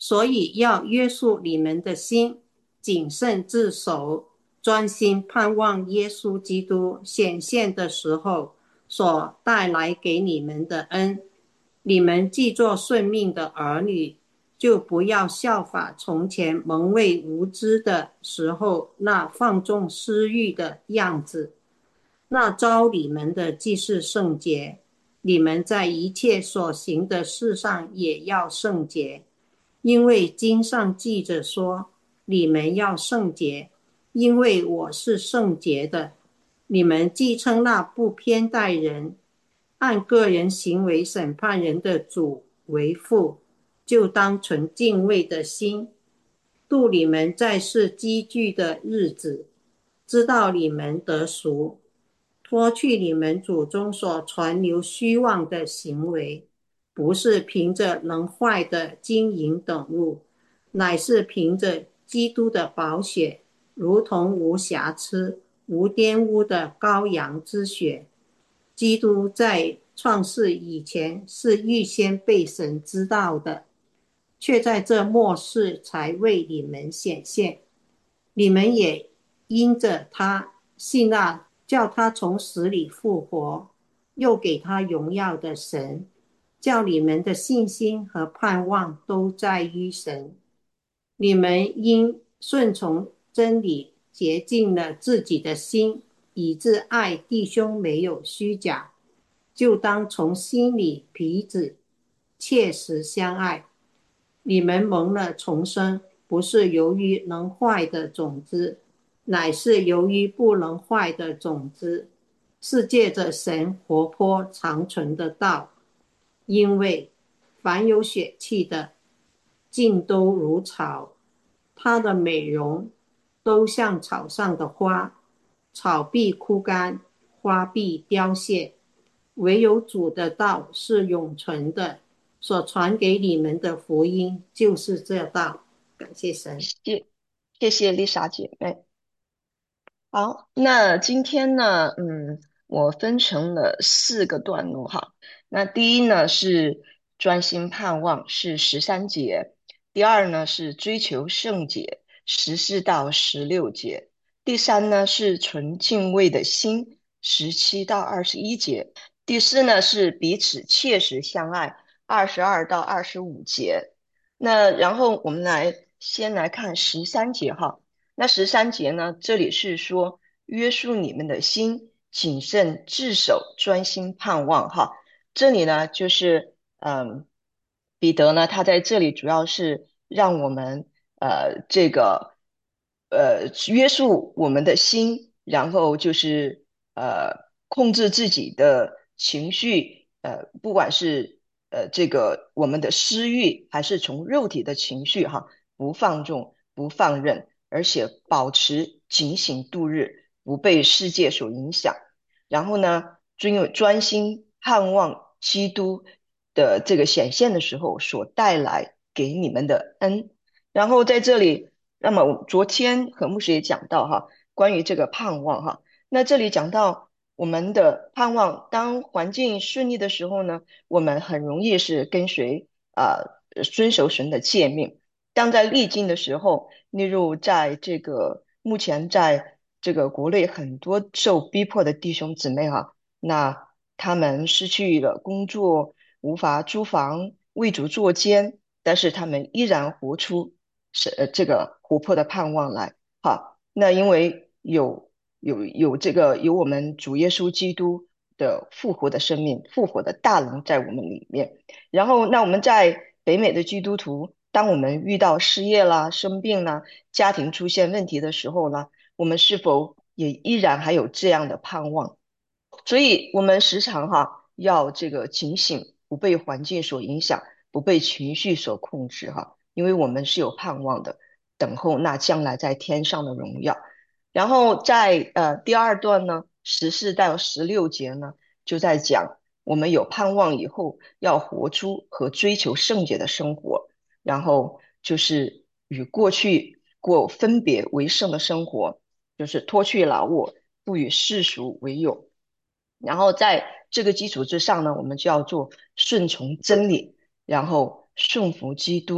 所以要约束你们的心，谨慎自守，专心盼望耶稣基督显现的时候所带来给你们的恩。你们既做顺命的儿女，就不要效法从前蒙昧无知的时候那放纵私欲的样子。那招你们的既是圣洁，你们在一切所行的事上也要圣洁，因为经上记着说，你们要圣洁，因为我是圣洁的。你们既称那不偏待人，按个人行为审判人的主为父，就当存敬畏的心，度你们在世积聚的日子，知道你们得赎，脱去你们祖宗所传流虚妄的行为，不是凭着能坏的金银等物，乃是凭着基督的宝血，如同无瑕疵、无玷污的羔羊之血。基督在创世以前是预先被神知道的，却在这末世才为你们显现。你们也因着他信那叫他从死里复活，又给他荣耀的神，叫你们的信心和盼望都在于神。你们因顺从真理，洁净了自己的心，以致爱弟兄没有虚假，就当从心里彼此切实相爱。你们蒙了重生，不是由于能坏的种子，乃是由于不能坏的种子，是借着神活泼长存的道。因为凡有血气的，尽都如草，它的美容都像草上的花，草必枯干，花必凋谢，唯有主的道是永存的，所传给你们的福音就是这道。感谢神。 谢谢丽莎姐妹。好，那今天呢，我分成了4个段落哈。那第一呢是专心盼望，是13节；第二呢是追求圣洁，14到16节；第三呢是存敬畏的心，17到21节；第四呢是彼此切实相爱，22到25节。那然后我们先来看13节哈。那13节呢，这里是说约束你们的心，谨慎自守，专心盼望哈。这里呢，就是彼得呢，他在这里主要是让我们这个约束我们的心，然后就是控制自己的情绪，不管是这个我们的私欲，还是从肉体的情绪哈，不放纵，不放任。而且保持警醒度日，不被世界所影响。然后呢，专心盼望基督的这个显现的时候所带来给你们的恩。然后在这里，那么我昨天和牧师也讲到哈，关于这个盼望哈。那这里讲到我们的盼望，当环境顺利的时候呢，我们很容易是跟随遵守神的诫命。当在历经的时候，例如在这个目前在这个国内很多受逼迫的弟兄姊妹哈，那他们失去了工作，无法租房，为主作监，但是他们依然活出这个活泼的盼望来。好，那因为有这个有我们主耶稣基督的复活的生命，复活的大能在我们里面。然后，那我们在北美的基督徒，当我们遇到失业啦、生病啦、家庭出现问题的时候呢，我们是否也依然还有这样的盼望？所以，我们时常要这个警醒，不被环境所影响，不被情绪所控制因为我们是有盼望的，等候那将来在天上的荣耀。然后在第二段呢，14到16节呢，就在讲我们有盼望以后要活出和追求圣洁的生活，然后就是与过去过分别为圣的生活，就是脱去老我，不与世俗为友。然后在这个基础之上呢，我们就要做顺从真理，然后顺服基督，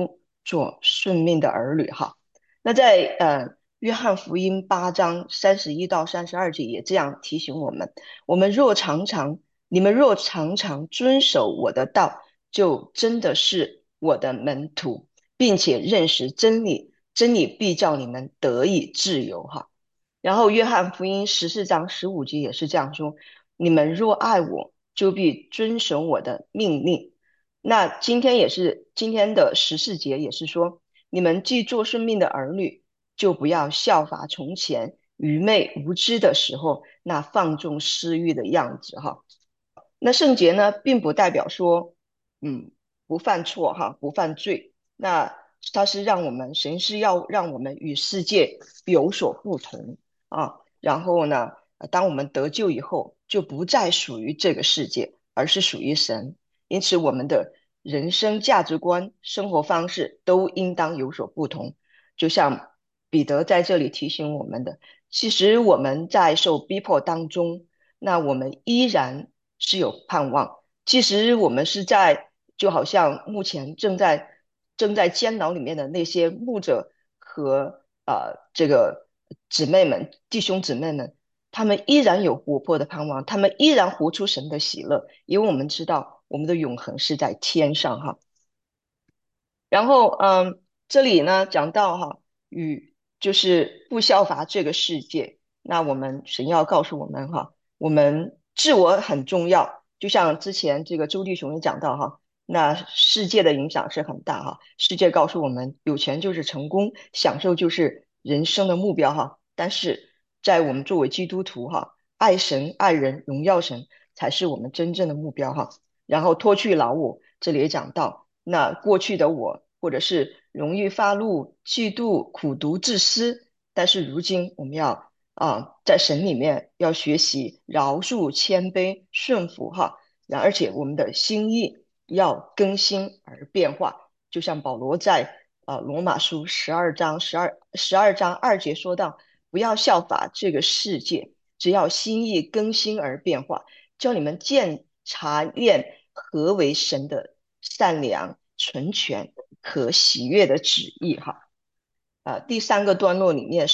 做顺命的儿女哈。那在约翰福音8章31到32节也这样提醒我们：你们若常常遵守我的道，就真的是我的门徒，并且认识真理，真理必叫你们得以自由哈。然后约翰福音14章15节也是这样说：你们若爱我，就必遵守我的命令。那今天的14节也是说，你们既做顺命的儿女，就不要效法从前愚昧无知的时候那放纵私欲的样子哈。那圣洁呢，并不代表说，嗯，不犯错哈，不犯罪。那神是要让我们与世界有所不同啊。然后呢，当我们得救以后，就不再属于这个世界，而是属于神。因此，我们的人生价值观、生活方式都应当有所不同。就像彼得在这里提醒我们的，其实我们在受逼迫当中，那我们依然是有盼望。其实我们就好像目前正在监牢里面的那些牧者和这个弟兄姊妹们，他们依然有活泼的盼望，他们依然活出神的喜乐，因为我们知道我们的永恒是在天上哈。然后这里呢讲到哈，就是不效法这个世界。那神要告诉我们哈，我们自我很重要，就像之前这个周弟兄也讲到哈，那世界的影响是很大哈。世界告诉我们，有钱就是成功，享受就是人生的目标哈。但是在我们作为基督徒哈，爱神爱人荣耀神才是我们真正的目标哈。然后脱去老我，这里也讲到，那过去的我或者是容易发怒、嫉妒、苦毒、自私，但是如今我们要在神里面要学习饶恕、谦卑、顺服哈。而且我们的心意要更新而变化，就像保罗在罗马书十二章2节说到，不要效法这个世界，只要心意更新而变化，叫你们查验何为神的善良、纯全、可喜悦的旨意哈。第三个段落里面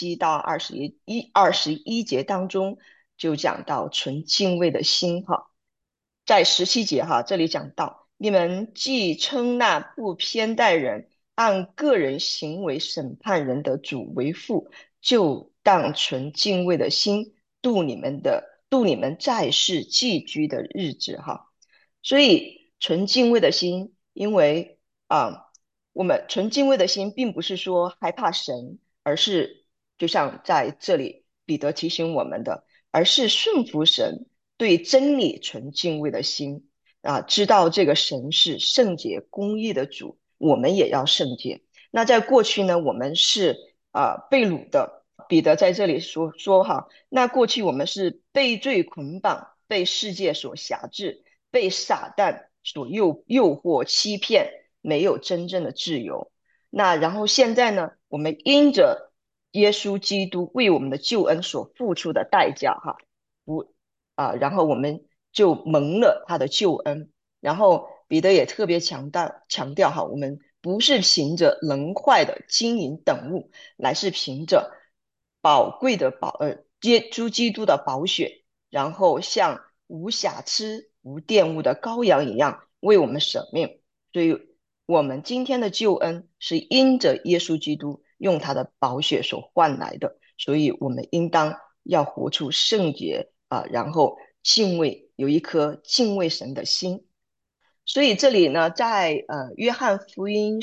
17到21节当中就讲到纯敬畏的心哈。在17节哈，这里讲到，你们既称那不偏待人、按个人行为审判人的主为父，就当存敬畏的心度你们在世寄居的日子哈。所以存敬畏的心，因为我们存敬畏的心，并不是说害怕神，而是就像在这里彼得提醒我们的，而是顺服神，对真理存敬畏的心知道这个神是圣洁公义的主，我们也要圣洁。那在过去呢，我们是被掳的，彼得在这里说哈，那过去我们是被罪捆绑，被世界所辖制，被撒旦所诱惑欺骗，没有真正的自由。那然后现在呢，我们因着耶稣基督为我们的救恩所付出的代价哈，然后我们就蒙了他的救恩。然后彼得也特别强调哈，我们不是凭着能坏的金银等物，乃是凭着宝贵的耶稣基督的宝血，然后像无瑕疵、无玷污的羔羊一样为我们舍命。所以我们今天的救恩是因着耶稣基督用他的宝血所换来的，所以我们应当要活出圣洁然后有一颗敬畏神的心。所以这里呢，在约翰福音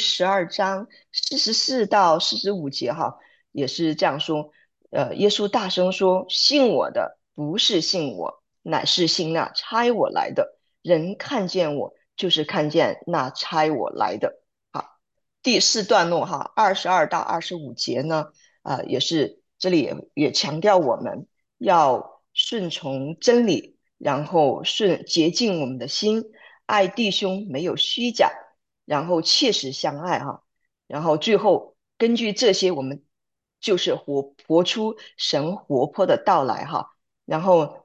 12章44到45节哈，也是这样说。耶稣大声说：信我的不是信我，乃是信那差我来的。人看见我，就是看见那差我来的。好，第四段落哈22到25节呢，也是这里也强调我们要顺从真理，然后洁净我们的心，爱弟兄没有虚假，然后切实相爱哈。然后最后根据这些，我们就是活出神活泼的到来哈。然后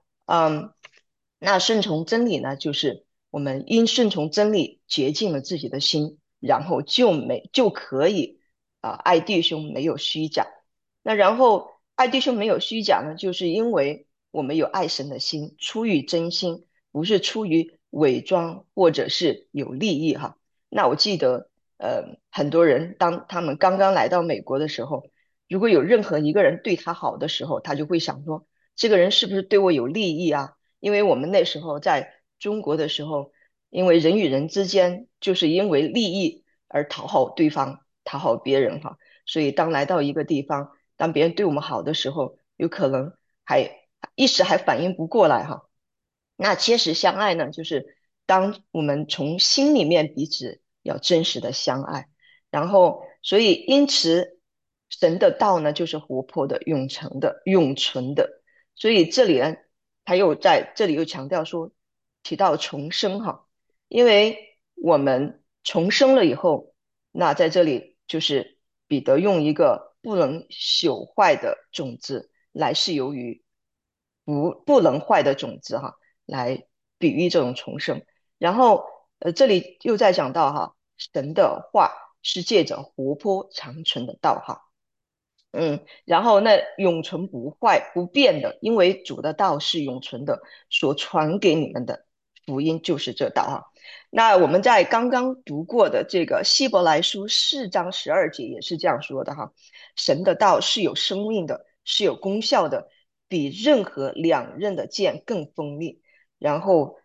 那顺从真理呢，就是我们因顺从真理洁净了自己的心， 然后就可以爱弟兄没有虚假。那然后爱弟兄没有虚假呢，就是因为我们有爱神的心，出于真心，不是出于伪装或者是有利益哈。那我记得很多人当他们刚刚来到美国的时候，如果有任何一个人对他好的时候，他就会想说，这个人是不是对我有利益啊？因为我们那时候在中国的时候，因为人与人之间就是因为利益而讨好对方、讨好别人哈，所以当来到一个地方，当别人对我们好的时候，有可能还一时还反应不过来哈。那切实相爱呢，就是当我们从心里面彼此要真实的相爱，然后所以因此神的道呢，就是活泼的、永恒的、永存的。所以这里呢，他又在这里又强调说，提到重生哈，因为我们重生了以后，那在这里就是彼得用一个不能朽坏的种子来是由于不能坏的种子哈，来比喻这种重生。然后这里又在讲到哈，神的话是借着活泼长存的道哈。然后那永存不坏不变的，因为主的道是永存的，所传给你们的福音就是这道啊。那我们在刚刚读过的这个希伯来书4章12节也是这样说的哈，神的道是有生命的，是有功效的，比任何两刃的剑更锋利，然后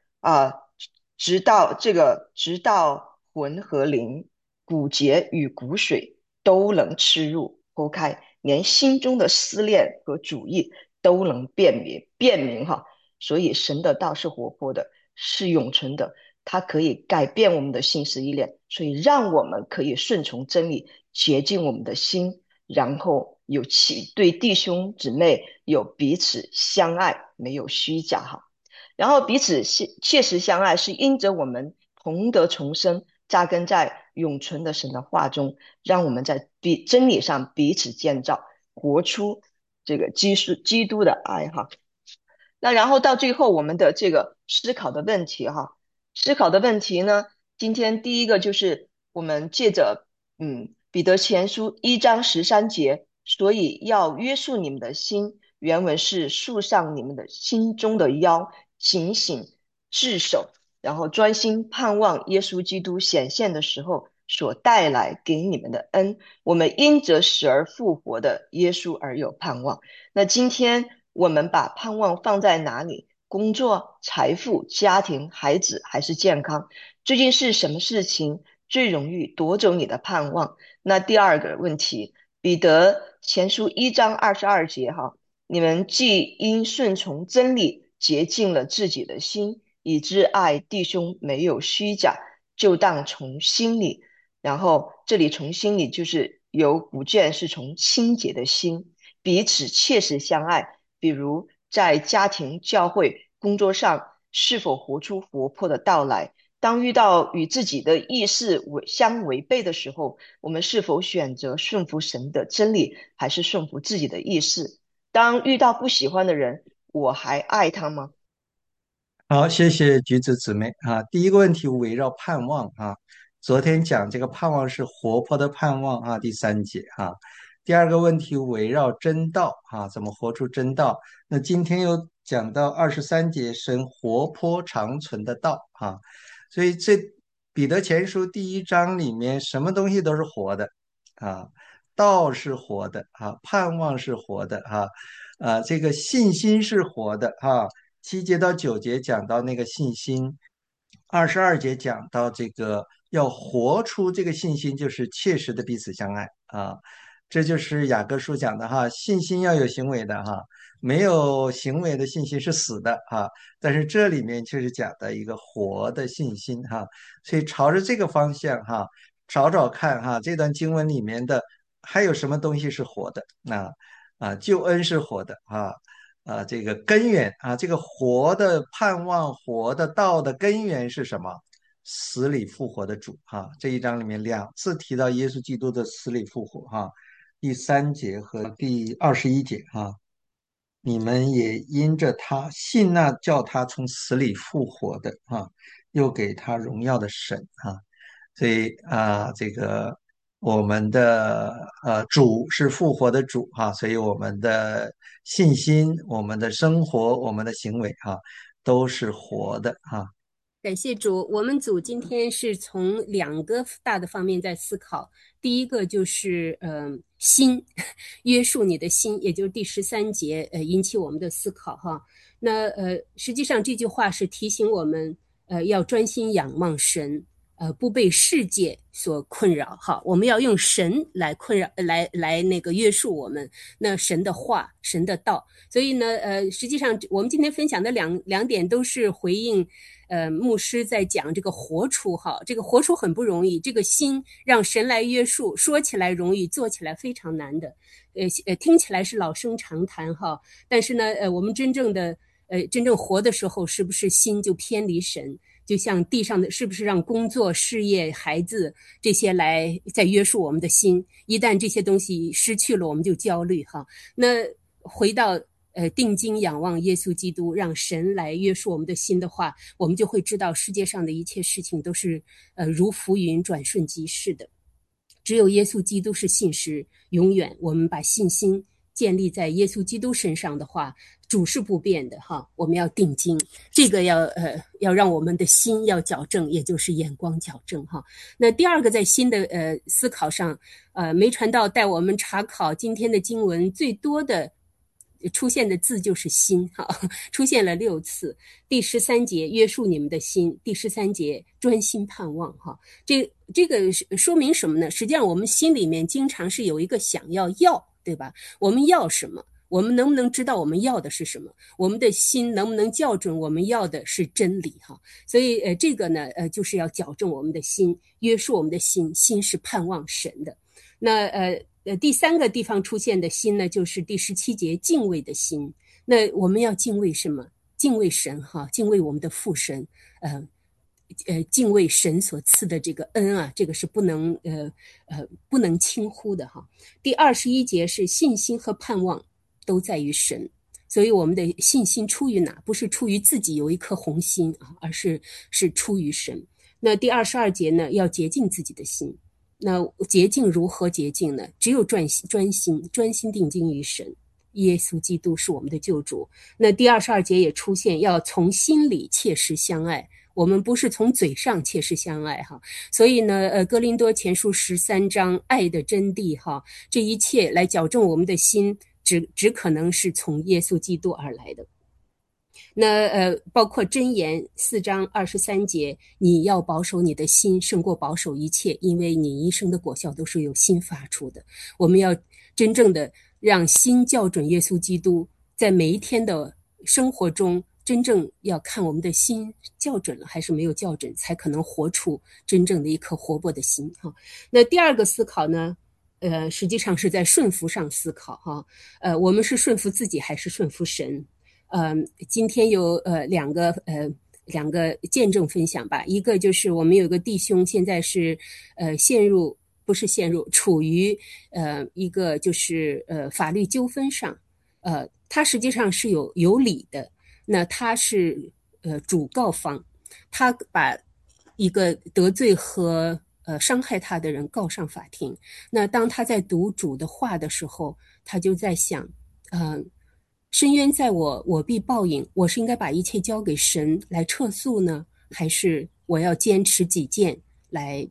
直到魂和灵、骨节与骨髓都能吃入剖开，连心中的思念和主意都能辨明哈。所以神的道是活泼的，是永存的，它可以改变我们的心思意念，所以让我们可以顺从真理，洁净我们的心，然后对弟兄姊妹有彼此相爱，没有虚假哈。然后彼此切实相爱，是因着我们同得重生，扎根在永存的神的话中，让我们在真理上彼此建造，活出这个基督的爱哈。那然后到最后，我们的这个思考的问题哈，思考的问题呢，今天第一个就是我们借着彼得前书1章13节，所以要约束你们的心，原文是束上你们的心中的腰，警醒自守，然后专心盼望耶稣基督显现的时候所带来给你们的恩。我们因着死而复活的耶稣而有盼望。那今天我们把盼望放在哪里？工作、财富、家庭、孩子还是健康？最近是什么事情最容易夺走你的盼望？那第二个问题，彼得前书1章22节哈，你们既因顺从真理洁净了自己的心，以致爱弟兄没有虚假，就当从心里。然后这里从心里就是有古卷是从清洁的心。彼此切实相爱，比如在家庭、教会、工作上，是否活出活泼的道来？当遇到与自己的意识相违背的时候，我们是否选择顺服神的真理，还是顺服自己的意识？当遇到不喜欢的人，我还爱他吗？ 好，谢谢橘子姊妹啊。第一个问题围绕盼望啊，昨天讲这个盼望是活泼的盼望啊，第3节啊。第二个问题围绕真道啊，怎么活出真道？那今天又讲到23节，神活泼长存的道啊，所以这彼得前书第1章里面什么东西都是活的啊，道是活的啊，盼望是活的啊，这个信心是活的啊。7节到9节讲到那个信心，22节讲到这个要活出这个信心，就是切实的彼此相爱啊。这就是雅各书讲的哈，信心要有行为的哈，没有行为的信心是死的哈。但是这里面就是讲的一个活的信心哈，所以朝着这个方向哈，找找看哈，这段经文里面的还有什么东西是活的救恩是活的这个根源这个活的盼望、活的道的根源是什么？死里复活的主这一章里面2次提到耶稣基督的死里复活第3节和第21节你们也因着他信那叫他从死里复活的又给他荣耀的神所以这个我们的主是复活的主哈，所以我们的信心、我们的生活、我们的行为哈，都是活的哈。 感谢主，我们组今天是从2个大的方面在思考。第一个就是心，约束你的心，也就是第13节引起我们的思考哈。那实际上这句话是提醒我们要专心仰望神，不被世界所困扰哈。我们要用神来困扰，来那个约束我们。那神的话，神的道。所以呢实际上我们今天分享的两点都是回应牧师在讲这个活出哈，这个活出很不容易，这个心让神来约束，说起来容易，做起来非常难的。听起来是老生常谈哈，但是呢我们真正活的时候，是不是心就偏离神？就像地上的，是不是让工作、事业、孩子这些来在约束我们的心？一旦这些东西失去了，我们就焦虑哈。那回到定睛仰望耶稣基督，让神来约束我们的心的话，我们就会知道世界上的一切事情都是如浮云，转瞬即逝的。只有耶稣基督是信实永远，我们把信心建立在耶稣基督身上的话，主是不变的哈。我们要定睛，这个要让我们的心要矫正，也就是眼光矫正哈。那第二个，在新的思考上，梅传道带我们查考今天的经文最多的出现的字就是心哈，出现了6次。第13节约束你们的心，第13节专心盼望哈。这个说明什么呢？实际上我们心里面经常是有一个想要，对吧？我们要什么？我们能不能知道我们要的是什么？我们的心能不能校准我们要的是真理哈？所以这个呢就是要矫正我们的心，约束我们的心，心是盼望神的。那第3个地方出现的心呢，就是第17节敬畏的心。那我们要敬畏什么？敬畏神哈，敬畏我们的父神，敬畏神所赐的这个恩啊，这个是不能轻忽的哈。第21节是信心和盼望都在于神，所以我们的信心出于哪？不是出于自己有一颗红心啊，而是出于神。那第22节呢，要洁净自己的心。那洁净如何洁净呢？只有专心定睛于神，耶稣基督是我们的救主。那第22节也出现，要从心里切实相爱。我们不是从嘴上切实相爱哈，所以呢，哥林多前书13章爱的真谛哈，这一切来矫正我们的心，只可能是从耶稣基督而来的。那包括箴言4章23节，你要保守你的心胜过保守一切，因为你一生的果效都是由心发出的。我们要真正的让心校准耶稣基督，在每一天的生活中，真正要看我们的心校准了还是没有校准，才可能活出真正的一颗活泼的心哈。那第二个思考呢，实际上是在顺服上思考哈。我们是顺服自己还是顺服神？今天有两个见证分享吧。一个就是我们有个弟兄现在是处于一个就是法律纠纷上，他实际上是有理的。那他是主告方，他把一个得罪和伤害他的人告上法庭。那当他在读主的话的时候，他就在想深渊在我，我必报应。我是应该把一切交给神来撤诉呢，还是我要坚持己见来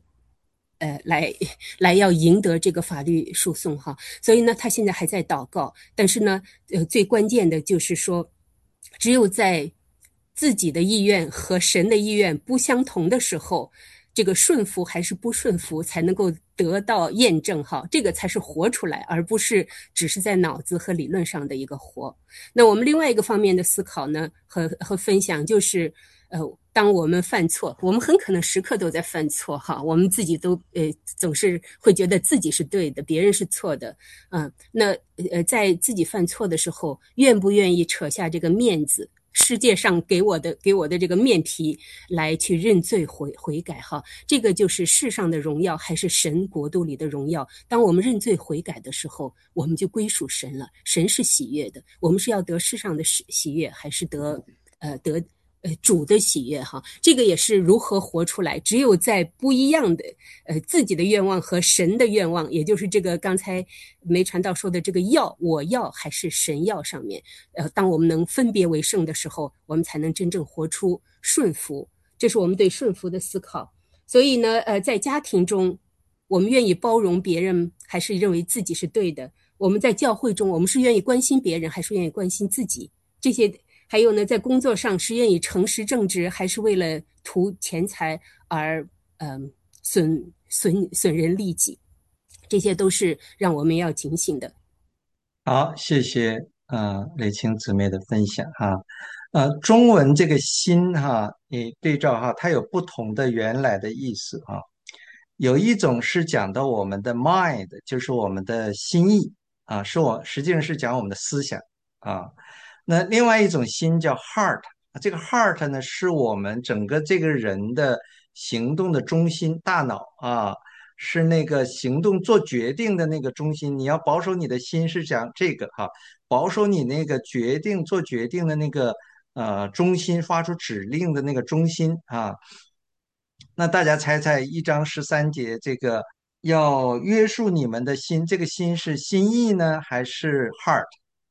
要赢得这个法律诉讼哈？所以呢，他现在还在祷告。但是呢，最关键的就是说，只有在自己的意愿和神的意愿不相同的时候，这个顺服还是不顺服才能够得到验证哈，这个才是活出来，而不是只是在脑子和理论上的一个活。那我们另外一个方面的思考呢和分享就是当我们犯错，我们很可能时刻都在犯错哈，我们自己都总是会觉得自己是对的，别人是错的。那在自己犯错的时候，愿不愿意扯下这个面子，世界上给我的这个面皮来去认罪悔改哈，这个就是世上的荣耀还是神国度里的荣耀。当我们认罪悔改的时候，我们就归属神了，神是喜悦的。我们是要得世上的喜悦，还是得主的喜悦哈。这个也是如何活出来，只有在不一样的自己的愿望和神的愿望，也就是这个刚才梅传道说的这个要，我要还是神要上面，当我们能分别为圣的时候，我们才能真正活出顺服。这是我们对顺服的思考。所以呢，在家庭中，我们愿意包容别人，还是认为自己是对的？我们在教会中，我们是愿意关心别人，还是愿意关心自己？这些还有呢，在工作上是愿意诚实正直，还是为了图钱财而损人利己？这些都是让我们要警醒的。 好，谢谢磊青姊妹的分享哈。中文这个心哈，你对照哈，它有不同的原来的意思哈。有一种是讲到我们的 mind，就是我们的心意啊，实际上是讲我们的思想啊。那另外一种心叫 heart，这个 heart 呢是我们整个这个人的行动的中心，大脑啊，是那个行动做决定的那个中心。你要保守你的心是讲这个哈，保守你那个做决定的那个中心，发出指令的那个中心啊。那大家猜猜1章13节这个要约束你们的心，这个心是心意呢，还是 heart？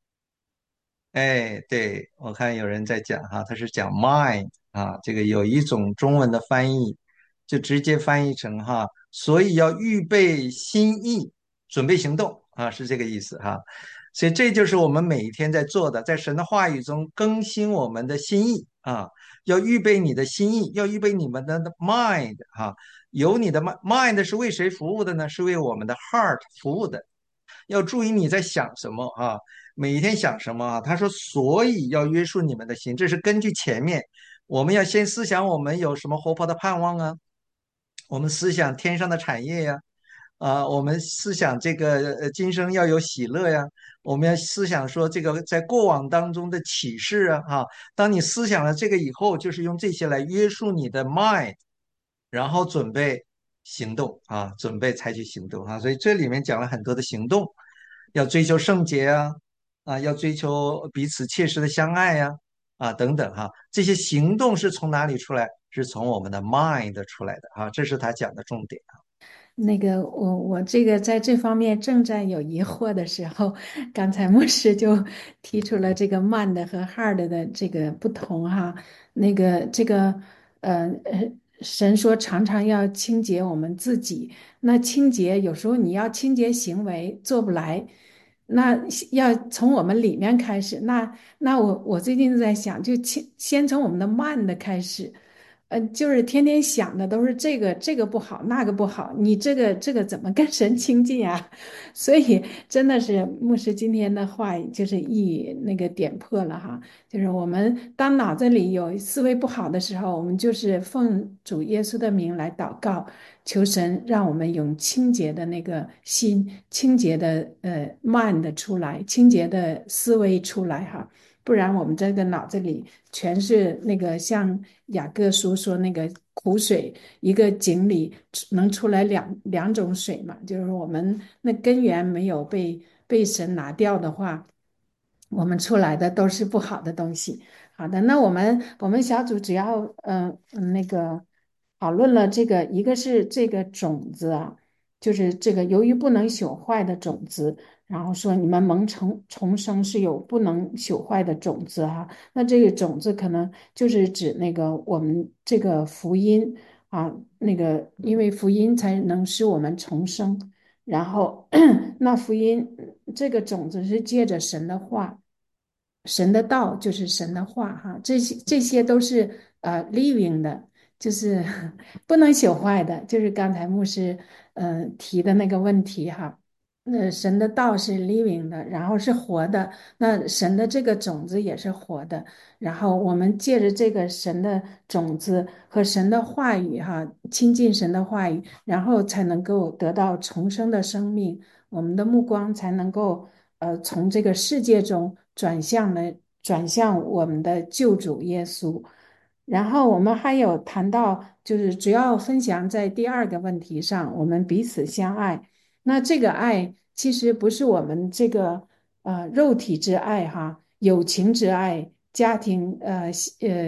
哎，对，我看有人在讲哈，他是讲 mind 啊，这个有一种中文的翻译，就直接翻译成哈，所以要预备心意，准备行动啊，是这个意思哈。所以这就是我们每一天在做的，在神的话语中更新我们的心意啊，要预备你的心意，要预备你们的 mind 哈，有你的 mind 是为谁服务的呢？是为我们的 heart 服务的。要注意你在想什么啊，每一天想什么啊。他说，所以要约束你们的心，这是根据前面我们要先思想我们有什么活泼的盼望啊，我们思想天上的产业呀，我们思想这个今生要有喜乐呀，我们要思想说这个在过往当中的启示当你思想了这个以后，就是用这些来约束你的 mind，然后准备行动啊，准备采取行动啊。所以这里面讲了很多的行动，要追求圣洁要追求彼此切实的相爱等等这些行动是从哪里出来？是从我们的 mind 出来的这是他讲的重点。 那个我这个在这方面正在有疑惑的时候，刚才牧师就提出了这个 mind 和 heart 的这个不同哈。那个这个神说常常要清洁我们自己，那清洁有时候你要清洁行为做不来，那要从我们里面开始。那我最近在想，就先从我们的 mind 开始。就是天天想的都是这个不好，那个不好，你这个怎么跟神亲近啊？所以真的是牧师今天的话，就是那个点破了哈，就是我们当脑子里有思维不好的时候，我们就是奉主耶稣的名来祷告，求神让我们用清洁的那个心、清洁的mind 出来，清洁的思维出来哈。不然我们这个脑子里全是那个像雅各书说那个苦水，一个井里能出来两种水嘛，就是我们那根源没有被神拿掉的话，我们出来的都是不好的东西。好的，那我们小组只要那个讨论了这个，一个是这个种子啊，就是这个由于不能朽坏的种子。然后说你们蒙重生是有不能朽坏的种子哈，那这个种子可能就是指那个我们这个福音啊，那个因为福音才能使我们重生，然后那福音这个种子是借着神的话，神的道就是神的话哈，这些都是living 的，就是不能朽坏的，就是刚才牧师提的那个问题哈。那神的道是 living 的，然后是活的，那神的这个种子也是活的，然后我们借着这个神的种子和神的话语哈，亲近神的话语，然后才能够得到重生的生命，我们的目光才能够从这个世界中转向我们的救主耶稣。然后我们还有谈到，就是主要分享在第二个问题上，我们彼此相爱。那这个爱其实不是我们这个肉体之爱哈，友情之爱，家庭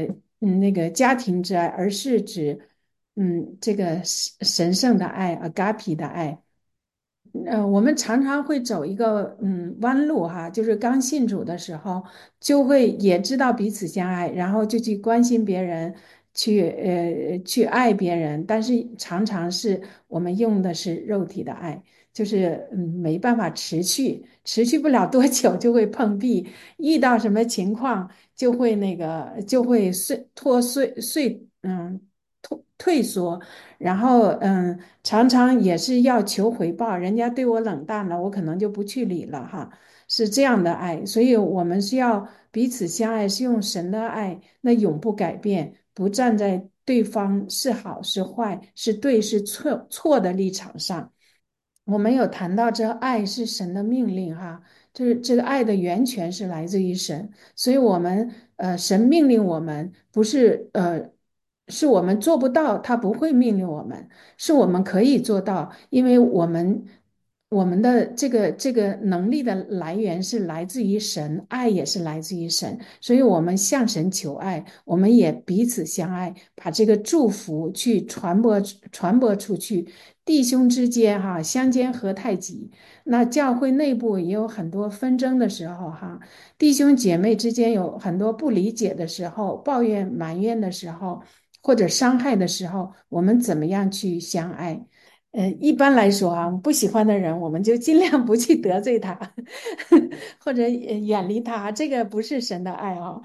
那个家庭之爱，而是指这个神圣的爱，agape的爱。我们常常会走一个弯路哈，就是刚信主的时候，就会也知道彼此相爱，然后就去关心别人，去爱别人，但是常常是我们用的是肉体的爱，就是没办法持续不了多久就会碰壁，遇到什么情况就会退缩。然后常常也是要求回报，人家对我冷淡了，我可能就不去理了哈，是这样的爱，所以我们是要彼此相爱，是用神的爱，那永不改变，不站在对方是好是坏，是对是错的立场上。我们有谈到这爱是神的命令哈，就是这个爱的源泉是来自于神，所以我们神命令我们，不是是我们做不到，他不会命令我们，是我们可以做到，因为我们的这个能力的来源是来自于神，爱也是来自于神，所以我们向神求爱，我们也彼此相爱，把这个祝福去传播出去。弟兄之间哈，相煎何太急。那教会内部也有很多纷争的时候哈，弟兄姐妹之间有很多不理解的时候，抱怨埋怨的时候，或者伤害的时候，我们怎么样去相爱？一般来说啊，不喜欢的人，我们就尽量不去得罪他，或者远离他。这个不是神的爱啊，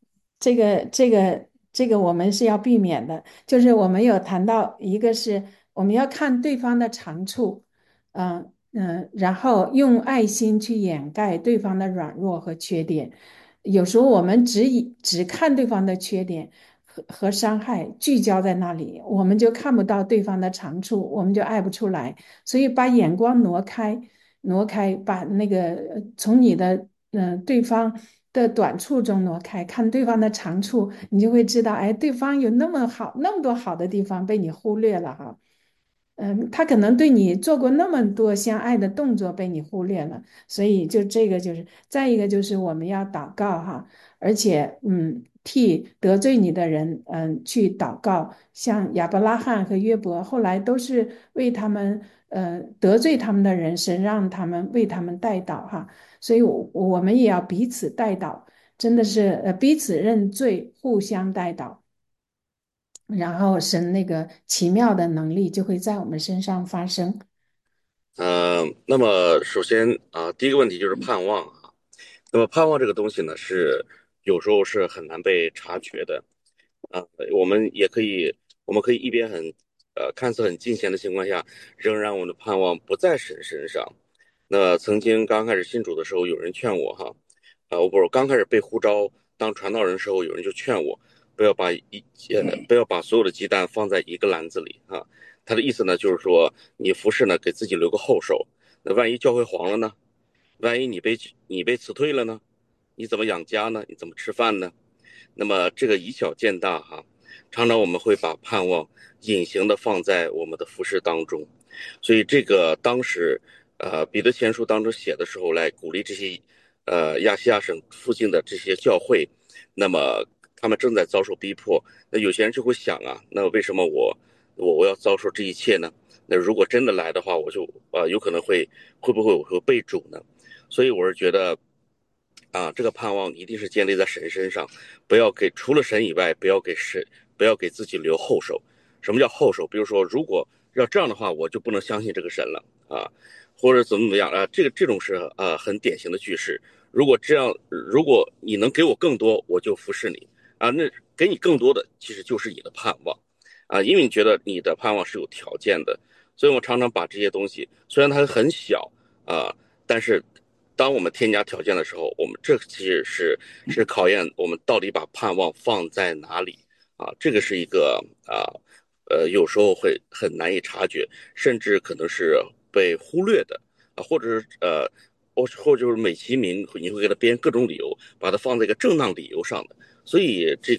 这个我们是要避免的。就是我们有谈到，一个是我们要看对方的长处，然后用爱心去掩盖对方的软弱和缺点。有时候我们只看对方的缺点和伤害，聚焦在那里，我们就看不到对方的长处，我们就爱不出来。所以把眼光挪开，把那个从你的对方的短处中挪开，看对方的长处，你就会知道，哎，对方有那么好那么多好的地方被你忽略了哈。他可能对你做过那么多相爱的动作被你忽略了，所以就这个就是再一个就是我们要祷告哈，而且替得罪你的人去祷告，像亚伯拉罕和约伯后来都是为他们得罪他们的人，神让他们为他们代祷哈，所以我们也要彼此代祷，真的是彼此认罪，互相代祷。然后神那个奇妙的能力就会在我们身上发生。 那么首先第一个问题就是盼望啊。那么盼望这个东西呢，是有时候是很难被察觉的啊。我们可以一边看似很敬虔的情况下，仍然我们的盼望不在神身上。那曾经刚开始信主的时候，有人劝我哈，我刚开始被呼召当传道人的时候，有人就劝我不要把所有的鸡蛋放在一个篮子里啊。他的意思呢，就是说你服侍呢，给自己留个后手。那万一教会黄了呢？万一你被辞退了呢？你怎么养家呢？你怎么吃饭呢？那么这个以小见大哈，常常我们会把盼望隐形的放在我们的服侍当中。所以这个当时彼得前书当中写的时候，来鼓励这些亚细亚省附近的这些教会，那么他们正在遭受逼迫。那有些人就会想啊，那为什么我要遭受这一切呢？那如果真的来的话，我就有可能会不会我会被主呢？所以我是觉得这个盼望一定是建立在神身上，不要给除了神以外，不要给自己留后手。什么叫后手？比如说，如果要这样的话，我就不能相信这个神了啊，或者怎么样啊？这种是很典型的句式。如果你能给我更多，我就服侍你啊。那给你更多的其实就是你的盼望啊，因为你觉得你的盼望是有条件的，所以我常常把这些东西，虽然它很小但是当我们添加条件的时候，我们这其实是考验我们到底把盼望放在哪里啊。这个是一个有时候会很难以察觉，甚至可能是被忽略的或者是或者就是美其名你会给他编各种理由，把它放在一个正当理由上的。所以这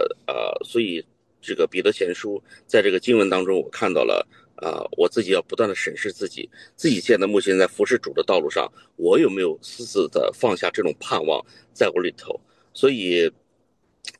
个彼得前书在这个经文当中，我看到了我自己要不断的审视自己现在目前在服侍主的道路上，我有没有私自的放下这种盼望在我里头。所以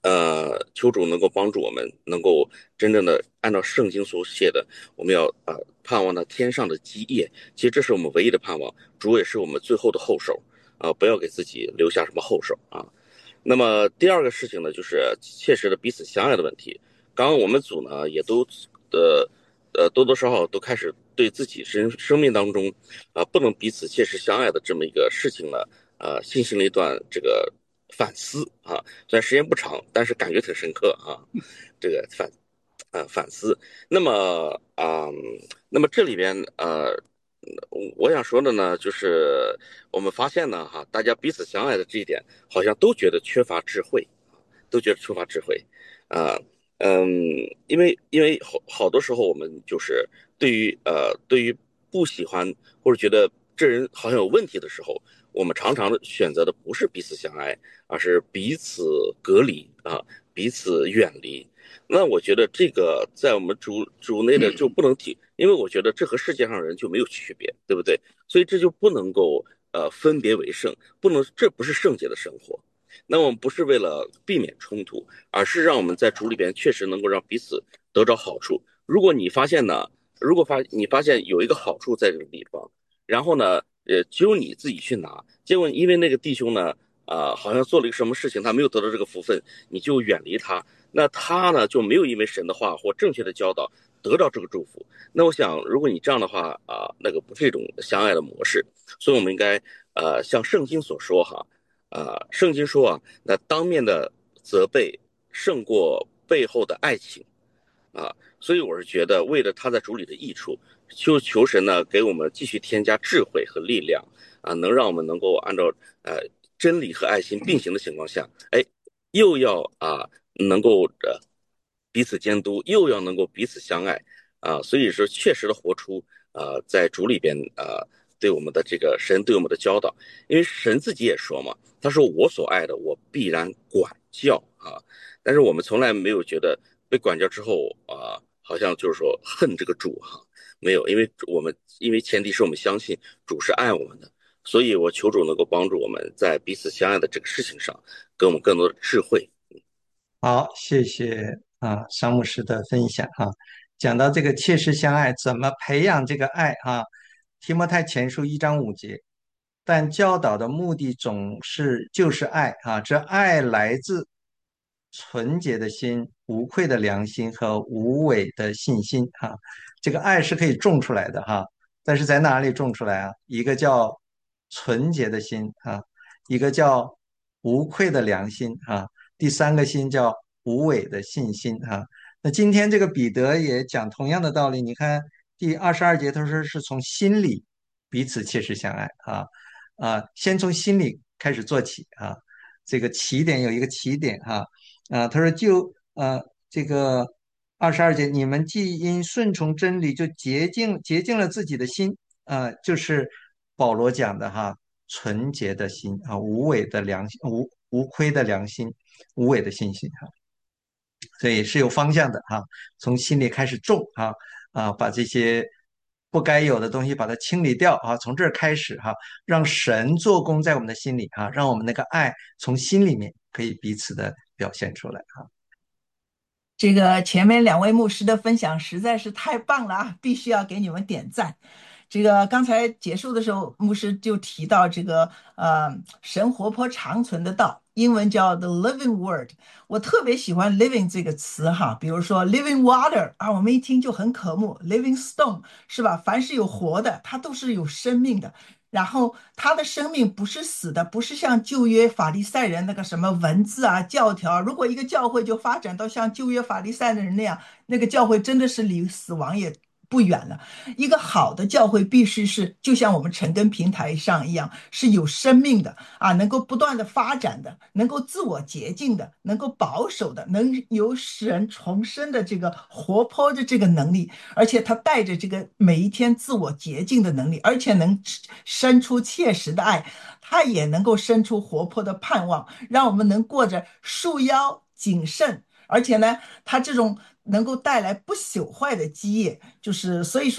求主能够帮助我们，能够真正的按照圣经所写的，我们要盼望那天上的基业。其实这是我们唯一的盼望，主也是我们最后的后手不要给自己留下什么后手啊。那么第二个事情呢，就是切实的彼此相爱的问题。刚刚我们组呢也都多多少少都开始对自己生命当中不能彼此切实相爱的这么一个事情呢进行了一段这个反思啊。虽然时间不长，但是感觉挺深刻啊。这个反思。那么那么这里边我想说的呢，就是我们发现呢大家彼此相爱的这一点，好像都觉得缺乏智慧，都觉得缺乏智慧啊。因为好多时候我们就是对于不喜欢或者觉得这人好像有问题的时候，我们常常选择的不是彼此相爱，而是彼此隔离彼此远离。那我觉得这个在我们主内的就不能提，因为我觉得这和世界上人就没有区别，对不对？所以这就不能够分别为圣，这不是圣洁的生活。那我们不是为了避免冲突，而是让我们在主里边确实能够让彼此得着好处。如果你发现呢，你发现有一个好处在这个地方，然后呢，只有你自己去拿，结果因为那个弟兄呢，好像做了一个什么事情，他没有得到这个福分，你就远离他，那他呢就没有因为神的话或正确的教导得到这个祝福。那我想，如果你这样的话那个不是一种相爱的模式，所以我们应该像圣经所说圣经说那当面的责备胜过背后的爱情所以我是觉得为了他在主里的益处，求神呢给我们继续添加智慧和力量能让我们能够按照真理和爱心并行的情况下，又要能够彼此监督，又要能够彼此相爱所以说确实的活出在主里边对我们的这个神对我们的教导。因为神自己也说嘛，他说我所爱的我必然管教但是我们从来没有觉得被管教之后好像就是说恨这个主没有，因为前提是我们相信主是爱我们的，所以我求主能够帮助我们在彼此相爱的这个事情上给我们更多的智慧。 好，谢谢商牧师的分享讲到这个切实相爱，怎么培养这个爱提摩太前书1章5节，但教导的目的就是爱这爱来自纯洁的心、无愧的良心和无伪的信心这个爱是可以种出来的但是在哪里种出来一个叫纯洁的心一个叫无愧的良心第三个心叫无伪的信心那今天这个彼得也讲同样的道理，你看第22节他说是从心里彼此切实相爱先从心里开始做起这个起点有一个起点他说这个22节，你们既因顺从真理，就洁净了自己的心就是保罗讲的纯洁的心无伪的良心，无亏的良心，无伪的信心所以是有方向的从心里开始种把这些不该有的东西把它清理掉从这儿开始让神做工在我们的心里让我们那个爱从心里面可以彼此的表现出来这个前面两位牧师的分享实在是太棒了必须要给你们点赞。这个刚才结束的时候，牧师就提到这个神活泼长存的道，英文叫 The Living Word。我特别喜欢 living 这个词比如说 living water 我们一听就很渴慕 living stone 是吧？凡是有活的，它都是有生命的。然后他的生命不是死的，不是像旧约法利赛人那个什么文字教条。如果一个教会就发展到像旧约法利赛人那样，那个教会真的是离死亡也不远了。一个好的教会必须是就像我们陈根平台上一样，是有生命的能够不断的发展的，能够自我洁净的，能够保守的，能有使人重生的这个活泼的这个能力，而且他带着这个每一天自我洁净的能力，而且能生出切实的爱，他也能够生出活泼的盼望，让我们能过着束腰谨慎，而且呢他这种能够带来不朽坏的基业，就是所以说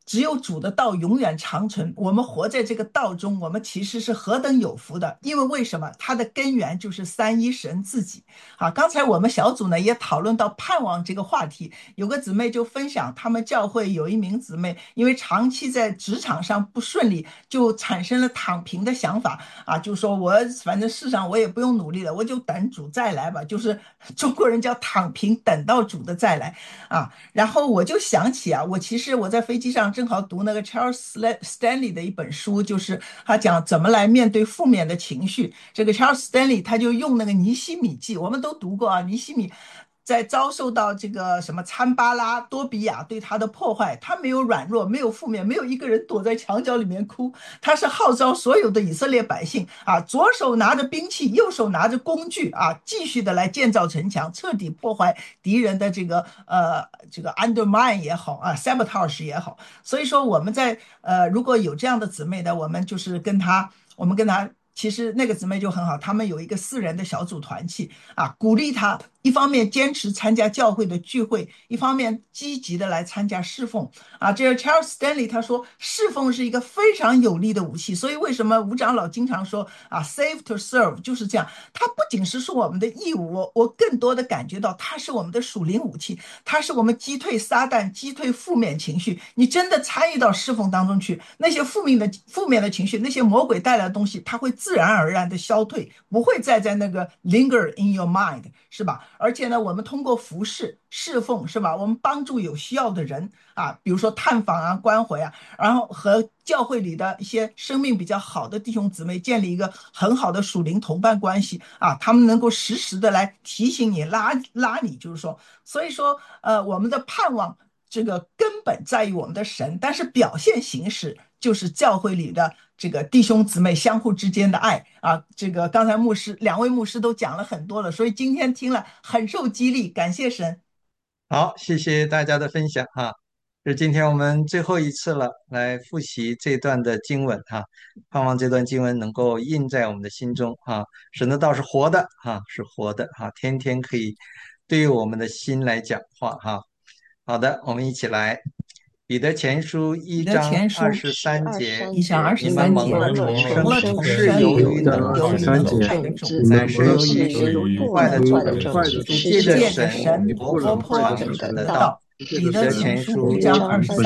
只有主的道永远长存。我们活在这个道中，我们其实是何等有福的！因为为什么？它的根源就是三一神自己。好，刚才我们小组呢也讨论到盼望这个话题，有个姊妹就分享，他们教会有一名姊妹，因为长期在职场上不顺利，就产生了躺平的想法啊，就说我反正世上我也不用努力了，我就等主再来吧，就是中国人叫躺平，等到主的再来啊。然后我就想起啊，其实我在飞机上正好读那个 Charles Stanley 的一本书，就是他讲怎么来面对负面的情绪。这个 Charles Stanley 他就用那个尼西米记，我们都读过啊，尼西米在遭受到这个什么参巴拉多比亚对他的破坏，他没有软弱，没有负面，没有一个人躲在墙角里面哭，他是号召所有的以色列百姓啊，左手拿着兵器，右手拿着工具啊，继续的来建造城墙，彻底破坏敌人的这个 undermine 也好啊，sabotage 也好。所以说我们在如果有这样的姊妹的，我们就是我们跟她。其实那个姊妹就很好，他们有一个4人的小组团契啊，鼓励她一方面坚持参加教会的聚会，一方面积极的来参加侍奉啊。这个 Charles Stanley 他说，侍奉是一个非常有力的武器，所以为什么吴长老经常说啊 ，save to serve 就是这样。它不仅是我们的义务，我更多的感觉到它是我们的属灵武器，它是我们击退撒旦、击退负面情绪。你真的参与到侍奉当中去，那些负面的情绪，那些魔鬼带来的东西，它会自然而然的消退，不会再在那个 linger in your mind，是吧？而且呢，我们通过服侍、侍奉，是吧？我们帮助有需要的人啊，比如说探访啊、关怀啊，然后和教会里的一些生命比较好的弟兄姊妹建立一个很好的属灵同伴关系啊，他们能够实时的来提醒你、拉你，就是说，所以说，我们的盼望这个根本在于我们的神，但是表现形式就是教会里的这个弟兄姊妹相互之间的爱啊。这个刚才两位牧师都讲了很多了，所以今天听了很受激励，感谢神。 好，谢谢大家的分享哈。这是今天我们最后一次了，来复习这段的经文哈。盼望这段经文能够印在我们的心中哈。神的道是活的哈，是活的哈，天天可以对我们的心来讲话哈。好的，我们一起来。彼得前书彼 1 得前书章23节， 1章你们 23节， 蒙了重生， 蒙了重不是生， 由于不能是由于能种子， 派的种乃子， 是由于是由于坏的种种子， 子， 是借着借着神神活泼活泼长存的道。 道。彼彼得得前书前书 1章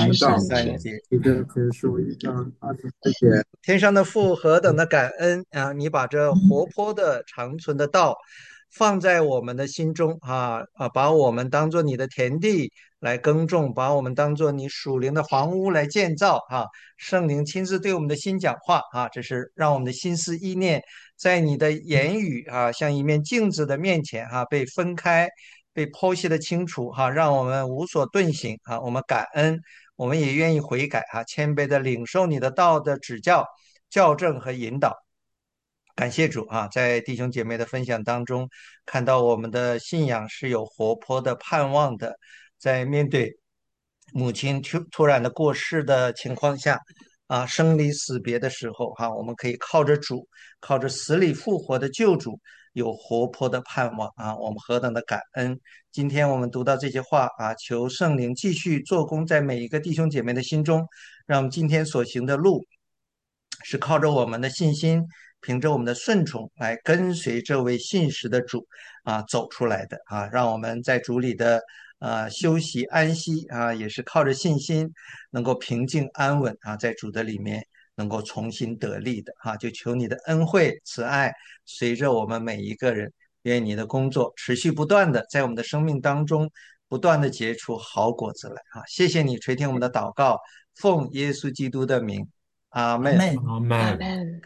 23节， 彼得前书1章24节， 天上的父何等的感恩啊！你把这活泼的长存的道放在我们的心中把我们当做你的田地来耕种，把我们当做你属灵的房屋来建造圣灵亲自对我们的心讲话这是让我们的心思意念在你的言语像一面镜子的面前被分开，被剖析的清楚让我们无所遁形我们感恩。我们也愿意悔改谦卑的领受你的道的指教、校正和引导。感谢主在弟兄姐妹的分享当中，看到我们的信仰是有活泼的盼望的。在面对母亲突然的过世的情况下生离死别的时候我们可以靠着主，靠着死里复活的救主，有活泼的盼望我们何等的感恩！今天我们读到这些话求圣灵继续做工在每一个弟兄姐妹的心中，让我们今天所行的路是靠着我们的信心，凭着我们的顺从来跟随这位信实的主走出来的让我们在主里的休息安息也是靠着信心能够平静安稳在主的里面能够重新得力的就求你的恩惠慈爱随着我们每一个人，愿你的工作持续不断的在我们的生命当中不断的结出好果子来谢谢你垂听我们的祷告，奉耶稣基督的名，阿门。 阿门。 阿门。